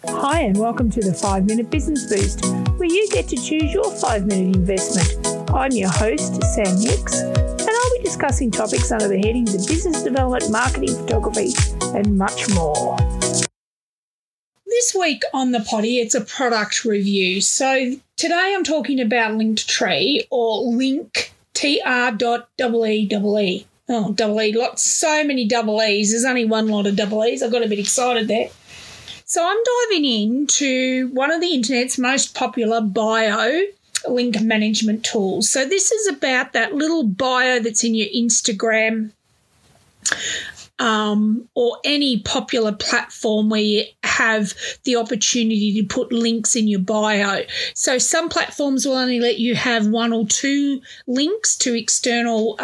Hi and welcome to the 5-Minute Business Boost, where you get to choose your 5-minute investment. I'm your host, Sam Hicks, and I'll be discussing topics under the headings of business development, marketing, photography, and much more. This week on the potty, it's a product review. So today I'm talking about Linktree, or Link, T-R.E-E-E. Oh, double E, so many double E's. There's only one lot of double E's. I got a bit excited there. So I'm diving into one of the internet's most popular bio link management tools. So this is about that little bio that's in your Instagram or any popular platform where you have the opportunity to put links in your bio. So some platforms will only let you have one or two links to external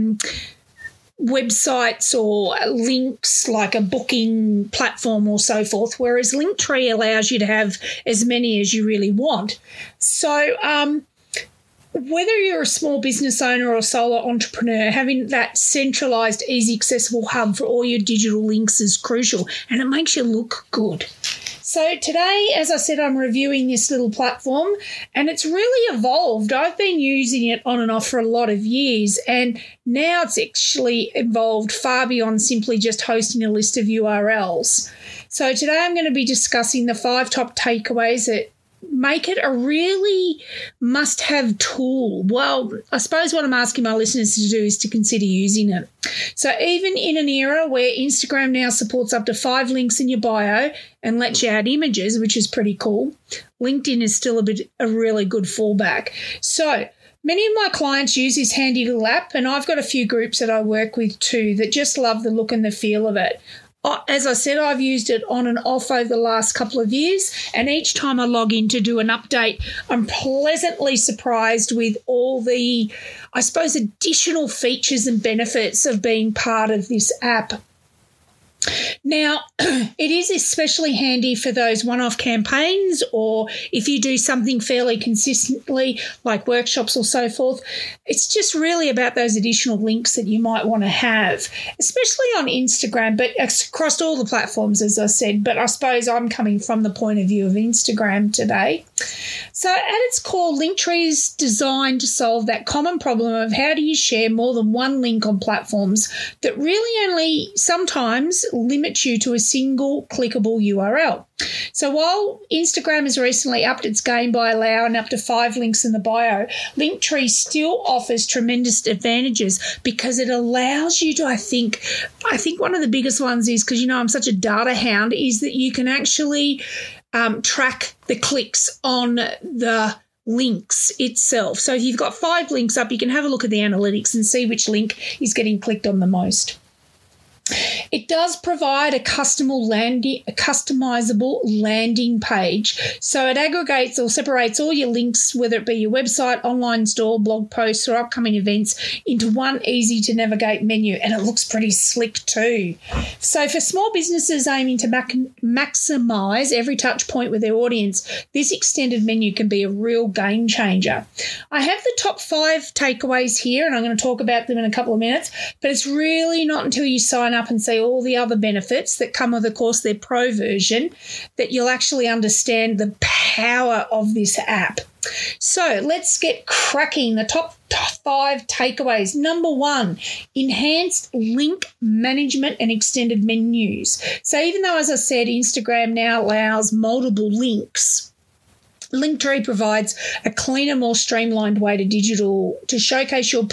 websites or links like a booking platform or so forth, whereas Linktree allows you to have as many as you really want. So whether you're a small business owner or solo entrepreneur, having that centralised, easy, accessible hub for all your digital links is crucial, and it makes you look good. So today, as I said, I'm reviewing this little platform, and it's really evolved. I've been using it on and off for a lot of years, and now it's actually evolved far beyond simply just hosting a list of URLs. So today I'm going to be discussing the 5 top takeaways that make it a really must-have tool. Well, I suppose what I'm asking my listeners to do is to consider using it. So even in an era where Instagram now supports up to 5 links in your bio and lets you add images, which is pretty cool, LinkedIn is still a really good fallback. So many of my clients use this handy little app, and I've got a few groups that I work with too that just love the look and the feel of it. As I said, I've used it on and off over the last couple of years, and each time I log in to do an update, I'm pleasantly surprised with all the, I suppose, additional features and benefits of being part of this app. Now, it is especially handy for those one-off campaigns, or if you do something fairly consistently like workshops or so forth. It's just really about those additional links that you might want to have, especially on Instagram, but across all the platforms, as I said. But I suppose I'm coming from the point of view of Instagram today. So at its core, Linktree is designed to solve that common problem of how do you share more than one link on platforms that really only sometimes limit you to a single clickable URL. So while Instagram has recently upped its game by allowing up to 5 links in the bio, Linktree still offers tremendous advantages because it allows you to, I think one of the biggest ones is, because I'm such a data hound, is that you can actually track the clicks on the links itself. So if you've got 5 links up, you can have a look at the analytics and see which link is getting clicked on the most. It does provide a customizable landing page. So it aggregates or separates all your links, whether it be your website, online store, blog posts, or upcoming events, into one easy-to-navigate menu, and it looks pretty slick too. So for small businesses aiming to maximise every touch point with their audience, this extended menu can be a real game changer. I have the top 5 takeaways here, and I'm going to talk about them in a couple of minutes, but it's really not until you sign up and see all the other benefits that come with, of course, their pro version, that you'll actually understand the power of this app. So let's get cracking. The top 5 takeaways. Number 1, enhanced link management and extended menus. So even though, as I said, Instagram now allows multiple links, Linktree provides a cleaner, more streamlined way to showcase your,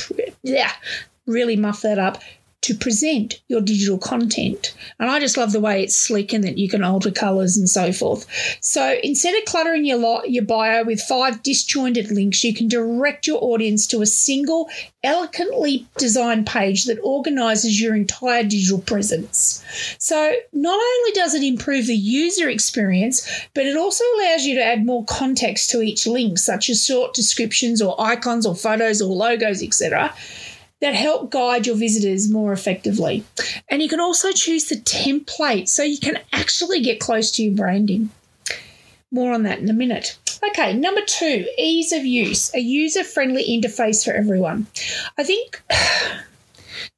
to present your digital content. And I just love the way it's slick and that you can alter colours and so forth. So instead of cluttering your bio with 5 disjointed links, you can direct your audience to a single, elegantly designed page that organises your entire digital presence. So not only does it improve the user experience, but it also allows you to add more context to each link, such as short descriptions or icons or photos or logos, etc., that help guide your visitors more effectively. And you can also choose the template so you can actually get close to your branding. More on that in a minute. Okay, number 2, ease of use, a user-friendly interface for everyone. I think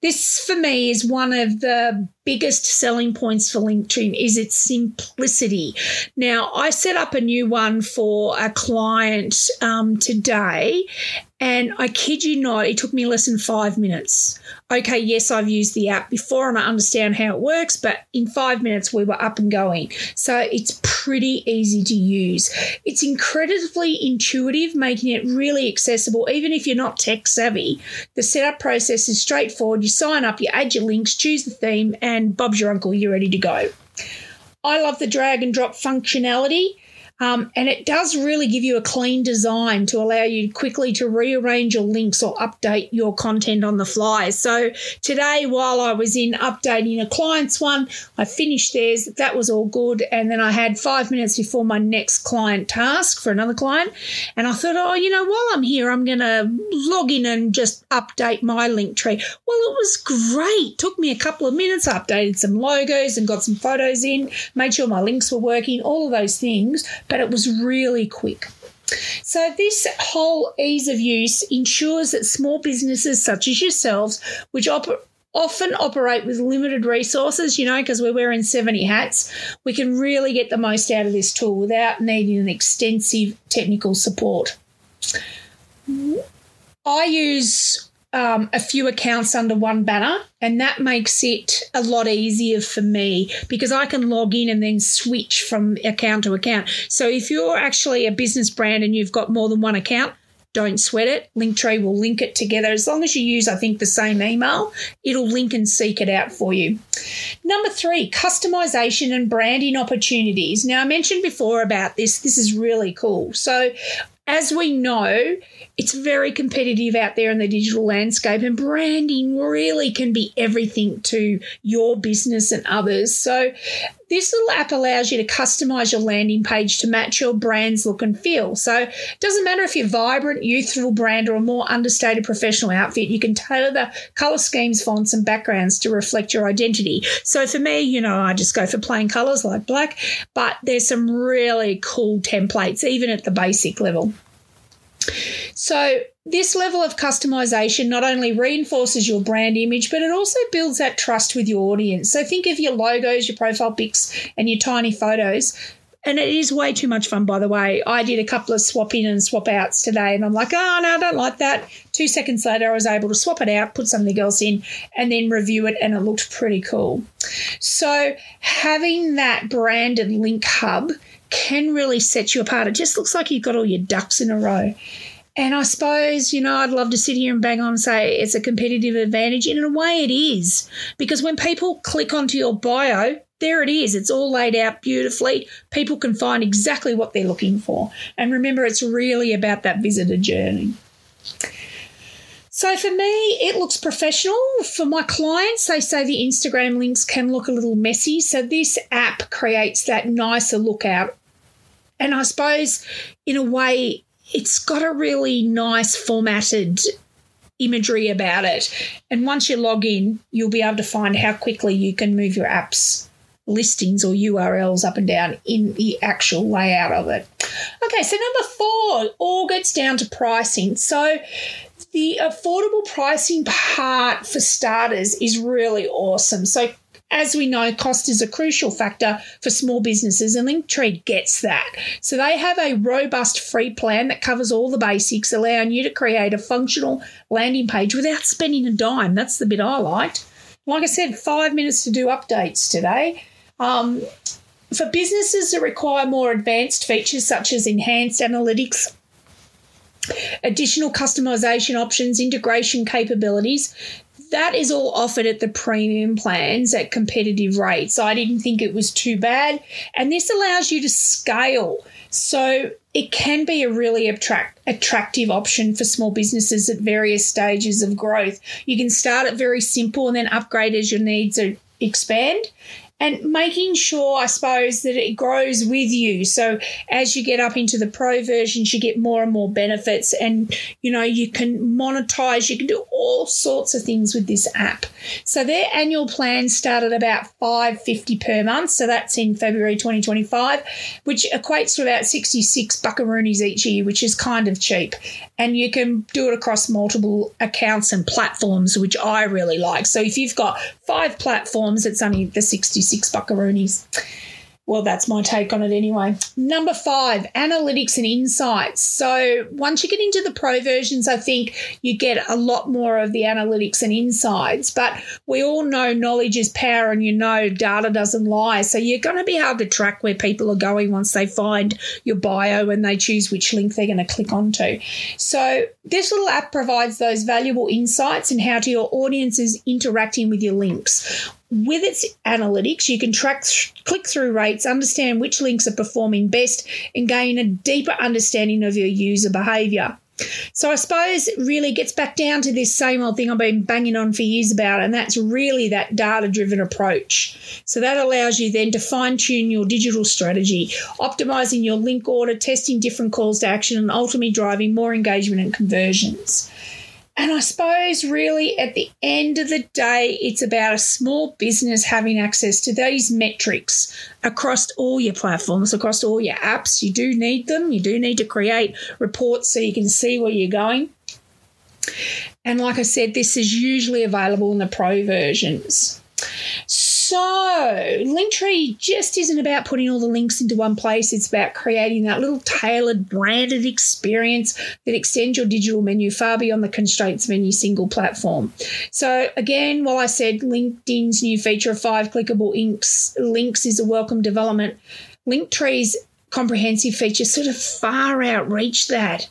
This, for me, is one of the biggest selling points for Linktree is its simplicity. Now, I set up a new one for a client today, and I kid you not, it took me less than 5 minutes. Okay, yes, I've used the app before and I understand how it works, but in 5 minutes we were up and going. So it's pretty easy to use. It's incredibly intuitive, making it really accessible, even if you're not tech savvy. The setup process is straightforward. You sign up, you add your links, choose the theme, and Bob's your uncle, you're ready to go. I love the drag and drop functionality. And it does really give you a clean design to allow you quickly to rearrange your links or update your content on the fly. So today, while I was in updating a client's one, I finished theirs. That was all good. And then I had 5 minutes before my next client task for another client. And I thought, while I'm here, I'm going to log in and just update my Linktree. Well, it was great. Took me a couple of minutes. I updated some logos and got some photos in, made sure my links were working, all of those things. But it was really quick. So this whole ease of use ensures that small businesses such as yourselves, which often operate with limited resources, because we're wearing 70 hats, we can really get the most out of this tool without needing an extensive technical support. I use a few accounts under one banner, and that makes it a lot easier for me because I can log in and then switch from account to account. So if you're actually a business brand and you've got more than one account, don't sweat it. Linktree will link it together. As long as you use, I think, the same email, it'll link and seek it out for you. Number 3, customization and branding opportunities. Now, I mentioned before about this. This is really cool. So as we know, it's very competitive out there in the digital landscape, and branding really can be everything to your business and others. So this little app allows you to customize your landing page to match your brand's look and feel. So it doesn't matter if you're a vibrant, youthful brand or a more understated professional outfit, you can tailor the color schemes, fonts and backgrounds to reflect your identity. So for me, I just go for plain colors like black, but there's some really cool templates, even at the basic level. So this level of customization not only reinforces your brand image, but it also builds that trust with your audience. So think of your logos, your profile pics, and your tiny photos. And it is way too much fun, by the way. I did a couple of swap in and swap outs today, and I'm like, oh, no, I don't like that. 2 seconds later, I was able to swap it out, put something else in, and then review it, and it looked pretty cool. So having that branded link hub can really set you apart. It just looks like you've got all your ducks in a row. And I suppose, I'd love to sit here and bang on and say it's a competitive advantage. And in a way it is, because when people click onto your bio, there it is. It's all laid out beautifully. People can find exactly what they're looking for. And remember, it's really about that visitor journey. So for me, it looks professional. For my clients, they say the Instagram links can look a little messy. So this app creates that nicer look out. And I suppose, in a way, it's got a really nice formatted imagery about it. And once you log in, you'll be able to find how quickly you can move your app's listings or URLs up and down in the actual layout of it. Okay, so number 4 all gets down to pricing. So the affordable pricing part for starters is really awesome. So as we know, cost is a crucial factor for small businesses, and Linktree gets that. So they have a robust free plan that covers all the basics, allowing you to create a functional landing page without spending a dime. That's the bit I liked. Like I said, 5 minutes to do updates today. For businesses that require more advanced features such as enhanced analytics, additional customization options, integration capabilities, that is all offered at the premium plans at competitive rates. I didn't think it was too bad. And this allows you to scale. So it can be a really attractive option for small businesses at various stages of growth. You can start at very simple and then upgrade as your needs expand. And making sure, I suppose, that it grows with you. So as you get up into the pro versions, you get more and more benefits, and, you can monetize. You can do all sorts of things with this app. So their annual plans start at about $5.50 per month. So that's in February 2025, which equates to about 66 buckaroonies each year, which is kind of cheap. and you can do it across multiple accounts and platforms, which I really like. So if you've got 5 platforms, it's only the 66 buckaroonies. Well, that's my take on it anyway. Number 5, analytics and insights. So once you get into the pro versions, I think you get a lot more of the analytics and insights. But we all know knowledge is power, and you know data doesn't lie. So you're going to be able to track where people are going once they find your bio and they choose which link they're going to click onto. So this little app provides those valuable insights in how your audience is interacting with your links. With its analytics, you can track click-through rates, understand which links are performing best, and gain a deeper understanding of your user behaviour. So I suppose it really gets back down to this same old thing I've been banging on for years about, and that's really that data-driven approach. So that allows you then to fine-tune your digital strategy, optimising your link order, testing different calls to action, and ultimately driving more engagement and conversions. And I suppose really at the end of the day, it's about a small business having access to these metrics across all your platforms, across all your apps. You do need them. You do need to create reports so you can see where you're going. And like I said, this is usually available in the pro versions. So Linktree just isn't about putting all the links into one place. It's about creating that little tailored branded experience that extends your digital menu far beyond the constraints of any single platform. So again, while I said LinkedIn's new feature of 5 clickable links is a welcome development, Linktree's comprehensive features sort of far outreach that.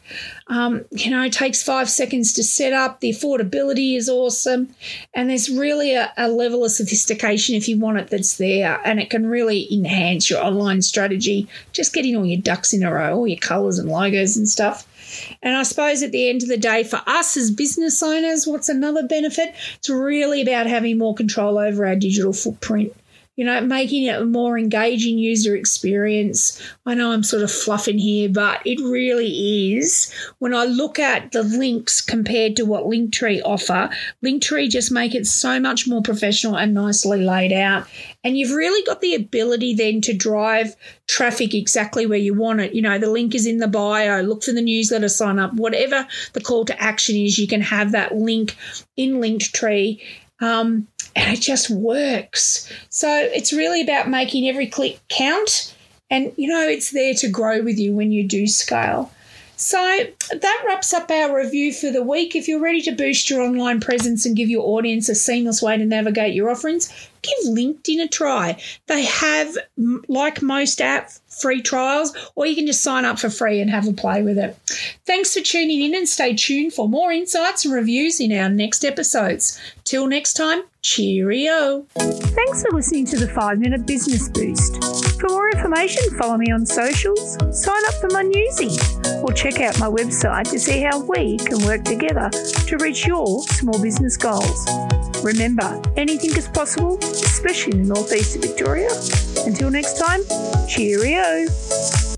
It takes 5 seconds to set up. The affordability is awesome. And there's really a level of sophistication, if you want it, that's there. And it can really enhance your online strategy, just getting all your ducks in a row, all your colours and logos and stuff. And I suppose at the end of the day, for us as business owners, what's another benefit? It's really about having more control over our digital footprint. Making it a more engaging user experience. I know I'm sort of fluffing here, but it really is. When I look at the links compared to what Linktree offer, Linktree just make it so much more professional and nicely laid out. And you've really got the ability then to drive traffic exactly where you want it. The link is in the bio, look for the newsletter, sign up, whatever the call to action is, you can have that link in Linktree. And it just works. So it's really about making every click count. And, it's there to grow with you when you do scale. So that wraps up our review for the week. If you're ready to boost your online presence and give your audience a seamless way to navigate your offerings, give LinkedIn a try. They have, like most apps, free trials, or you can just sign up for free and have a play with it. Thanks for tuning in, and stay tuned for more insights and reviews in our next episodes. Till next time, cheerio. Thanks for listening to the 5-Minute Business Boost. For more information, follow me on socials, sign up for my newsie, or check out my website to see how we can work together to reach your small business goals. Remember, anything is possible, especially in the northeast of Victoria. Until next time, cheerio.